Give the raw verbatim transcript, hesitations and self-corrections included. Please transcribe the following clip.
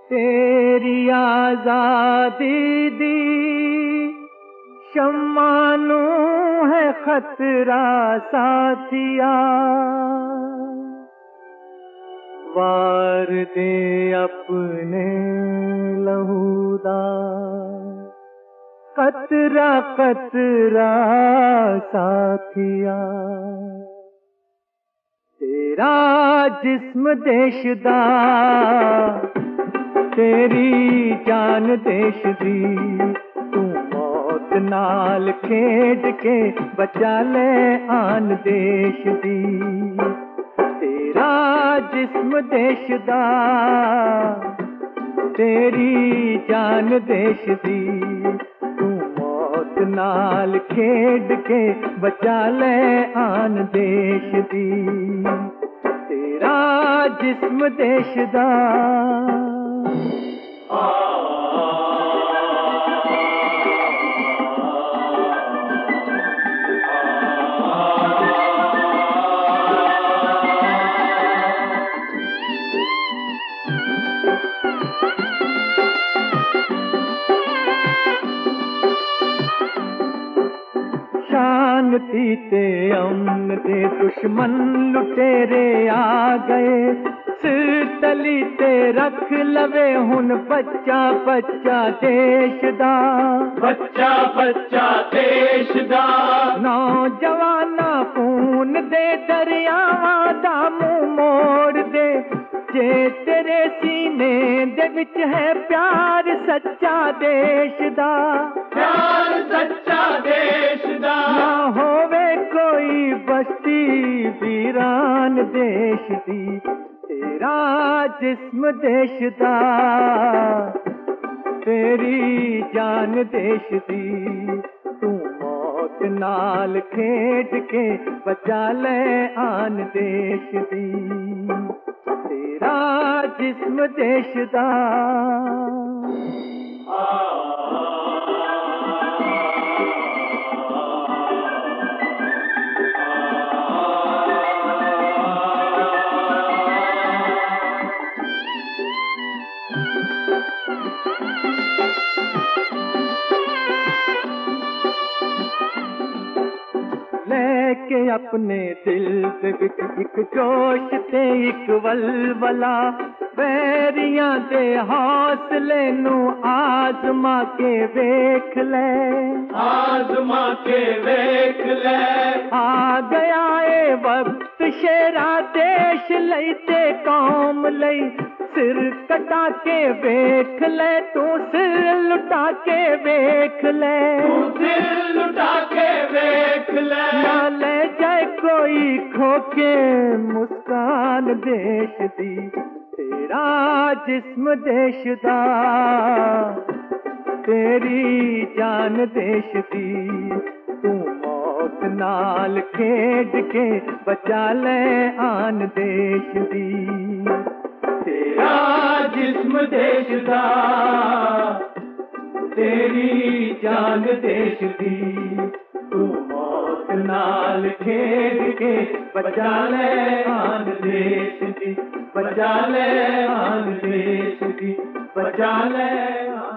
तेरी आजादी दी शम्मानू है खतरा साथिया, वार दे अपने लहूदा कतरा कतरा साथिया। तेरा जिस्म देशदा तेरी जान देश दी, तू मौत नाल खेड के बचा ले आन देश दी। तेरा जिस्म देश दा तेरी जान देश दी, तू मौत नाल खेड के बचा ले आन देश दी। तेरा जिस्म देश दा शांति ते अमन दे दुश्मन लुटेरे आ गए, सिर तली ते रख लवे हुन बच्चा बच्चा देश दा, बच्चा बच्चा देश दा। नौजवाना खून दे दरियावां दा मुंह मोड़ दे, जे तेरे सीने दे विच है प्यार सच्चा देश दा, प्यार सच्चा देश दा। ना होवे कोई बस्ती वीरान देश दी, तेरा जिस्म देश दा तेरी जान देश दी, तू मौत नाल खेड के बचा ले आन देश दी। तेरा जिस्म देश दा लेके अपने दिल दे विच इक जोश ते इक वलवला, वैरियां दे हौसले नू आजमा के वेख ले, आजमा के वेख ले। आ गया ए वक्त शेरा देश लई ते कौम लई, सिर कटा के वेख ले तू सिर लुटा के वेख ले, तू दिल लुटा के वेख ले। ना ले जाए कोई खोके मुस्कान देश दी, तेरा जिस्म देश दा तेरी जान देश दी, तू मौत नाल खेड के बचा ले आन देश दी। तेरा जिस्म देश दा तेरी जान देश दी, तू मौत नाल खेड के बचा ले आन देश दी, बचा ले आन देश दी, बचा ले आन